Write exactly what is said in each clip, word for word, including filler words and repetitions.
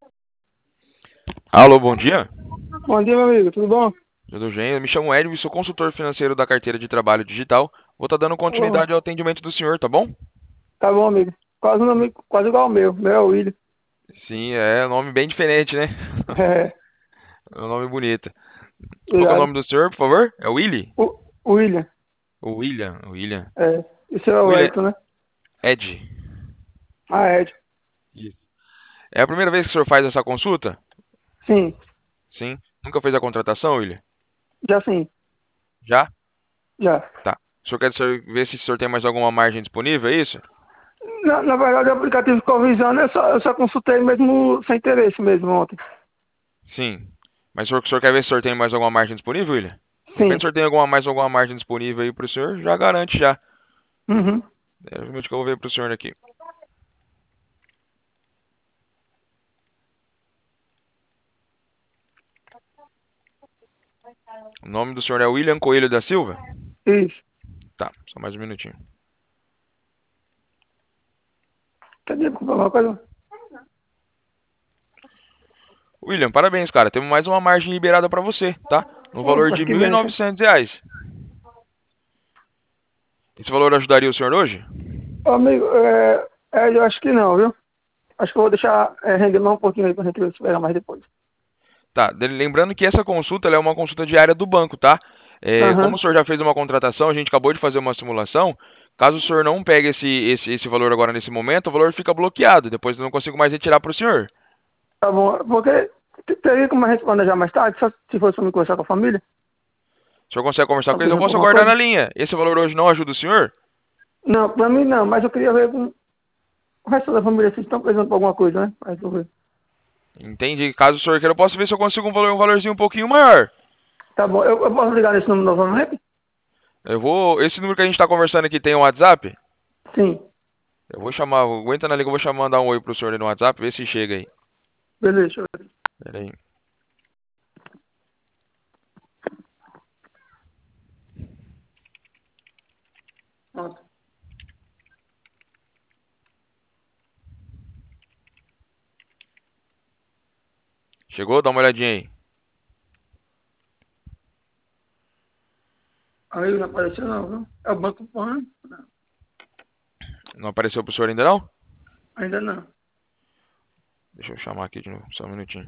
Alô, bom dia. Bom dia, meu amigo, tudo bom? Tudo bem? Eu me chamo Edwin, sou consultor financeiro da carteira de trabalho digital. Vou estar dando Ô, continuidade ao atendimento do senhor, tá bom? tá bom, amigo. Quase, um nome, quase igual ao meu. Meu é o William. Sim, é um nome bem diferente, né? É, É um nome bonito. Qual que é o obrigado. nome do senhor, por favor? É o Willy? O, o William. O William, o William. É, esse é o William Elton, né? Ed. Ah, Ed. Isso. É a primeira vez que o senhor faz essa consulta? Sim, Sim. Nunca fez a contratação, William? já sim, Já? já. Tá. O senhor quer ser- ver se o senhor tem mais alguma margem disponível, é isso? Na, na verdade, o aplicativo ficou avisando, eu só, eu só consultei mesmo sem interesse mesmo ontem. Sim. Mas o senhor, o senhor quer ver se o senhor tem mais alguma margem disponível, William? De repente o Sim. senhor tem alguma, mais alguma margem disponível aí pro senhor, já garante já. Uhum. É realmente que eu vou ver pro senhor aqui. O nome do senhor é William Coelho da Silva? Isso. Tá, só mais um minutinho. Quer dizer, comprar alguma coisa? William, parabéns, cara. Temos mais uma margem liberada pra você, tá? No valor Opa, de que mil e benção. novecentos reais. Esse valor ajudaria o senhor hoje? Ô, amigo, é, é, eu acho que não, viu? Acho que eu vou deixar é, render mais um pouquinho aí pra gente esperar mais depois. Tá, de- lembrando que essa consulta ela é uma consulta diária do banco, tá? É, como Aham. o senhor já fez uma contratação, a gente acabou de fazer uma simulação. Caso o senhor não pegue esse, esse, esse valor agora nesse momento, o valor fica bloqueado. Depois eu não consigo mais retirar pro senhor. Tá bom, porque te- teria como a gente planejar mais tarde, só se fosse pra me conversar com a família, O senhor consegue conversar pra com eles? Eu precisar por posso alguma aguardar na coisa? linha. Esse valor hoje não ajuda o senhor? Não, pra mim não, mas eu queria ver com o resto da família se estão precisando por alguma coisa, né? Pra resolver. Entende? Caso o senhor queira, eu posso ver se eu consigo um valor, um valorzinho um pouquinho maior. Tá bom, eu, eu posso ligar nesse número novamente? Eu vou. Esse número que a gente tá conversando aqui tem um WhatsApp? Sim, Eu vou chamar. Aguenta na liga, eu vou chamar, mandar um oi pro senhor aí no WhatsApp, ver se chega aí. beleza, deixa eu ver. Pera aí. Pronto. Chegou? Dá uma olhadinha aí. Aí não apareceu não, viu? É o Banco Pan? Não, Não apareceu pro senhor ainda não? ainda não. Deixa eu chamar aqui de novo, só um minutinho.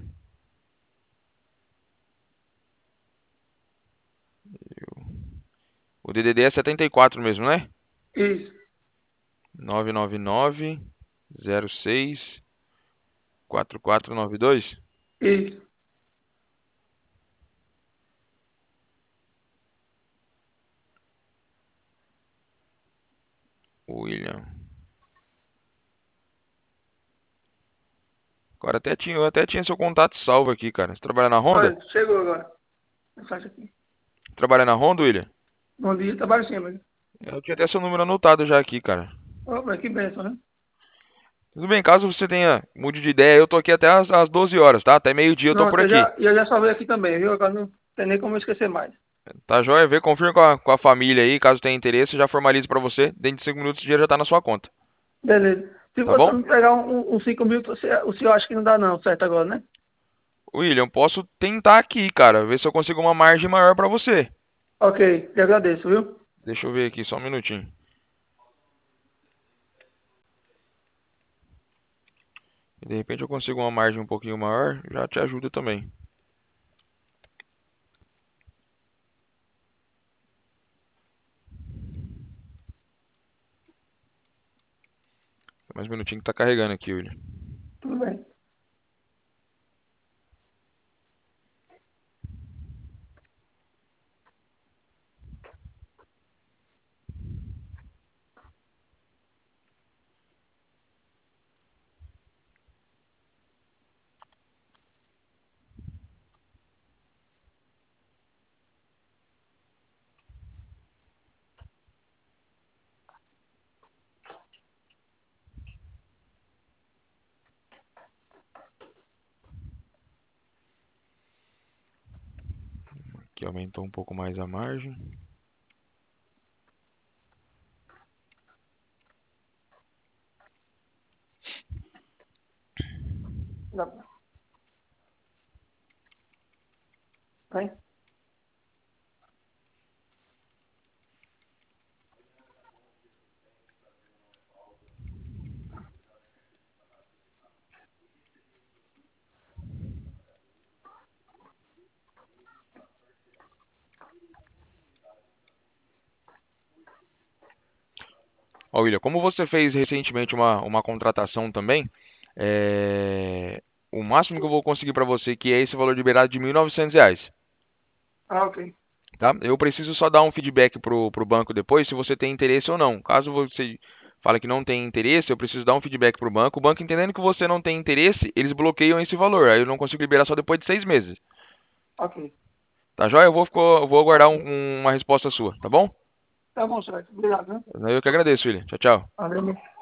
O D D D é setenta e quatro mesmo, né? Isso, nove nove nove zero seis quatro quatro nove dois. isso. William. Agora até tinha, eu até tinha seu contato salvo aqui, cara. Você trabalha na Honda? Olha, chegou agora. Mensagem aqui. Trabalha na Honda, William? Bom dia, trabalho sim, amigo. Eu tinha até seu número anotado já aqui, cara. Opa, que benção, né? Tudo bem, caso você tenha mude de ideia, eu tô aqui até as, as doze horas, tá? Até meio-dia eu tô por Pronto, eu aqui. já, eu já salvei aqui também, viu? Agora não tem nem como eu esquecer mais. Tá joia? Vê, confirma com a, com a família aí, caso tenha interesse, eu já formalizo pra você. Dentro de cinco minutos o dinheiro já tá na sua conta. Beleza. Se Tá você bom? me pegar um, um cinco mil, você, o senhor acha que não dá não, certo agora, né? William, posso tentar aqui, cara, ver se eu consigo uma margem maior pra você. Ok, te agradeço, viu? Deixa eu ver aqui, só um minutinho. De repente eu consigo uma margem um pouquinho maior, já te ajuda também. Mais um minutinho que tá carregando aqui, William. Tudo bem. Aqui aumentou um pouco mais a margem. Dá. Hein? Ó, William, como você fez recentemente uma, uma contratação também, é, o máximo que eu vou conseguir para você, que é esse valor liberado de mil e novecentos reais, Ah, ok. tá? Eu preciso só dar um feedback pro, pro banco depois, se você tem interesse ou não. Caso você fale que não tem interesse, eu preciso dar um feedback pro banco. O banco entendendo que você não tem interesse, eles bloqueiam esse valor. Aí eu não consigo liberar só depois de seis meses. Ok. Tá joia? Eu vou, ficou- eu vou aguardar um- uma resposta sua, tá bom? Tá bom, certo. Obrigado, né? Eu que agradeço, William. Tchau, tchau. Valeu.